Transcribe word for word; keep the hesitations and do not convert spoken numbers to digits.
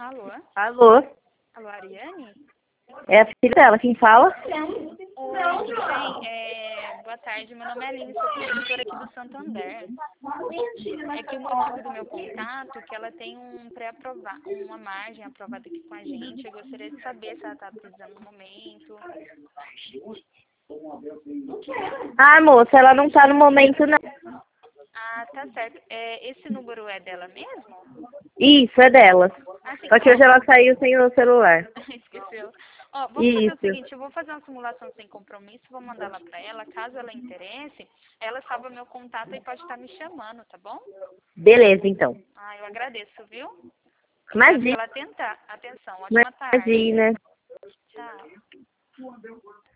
Alô? Alô? Alô, Ariane? É a filha dela, quem fala? Oi, tudo bem? É, boa tarde, meu nome é Aline, sou consultora aqui do Santander. É que o motivo do meu contato é que ela tem um pré-aprovado, uma margem aprovada aqui com a gente. Eu gostaria de saber se ela está precisando no momento. Ah, moça, ela não tá no momento, não. Ah, tá certo. É, esse número é dela mesmo? Isso, é dela. Assim, Só que hoje ó, ela saiu sem o celular. esqueceu. Ó, vamos fazer o Isso. seguinte, eu vou fazer uma simulação sem compromisso, vou mandar lá pra ela, caso ela interesse, ela salva meu contato e pode estar me chamando, tá bom? Beleza, então. Ah, eu agradeço, viu? Obrigada Imagina, pela atenta- atenção. Ótima tarde. imagina. Tchau.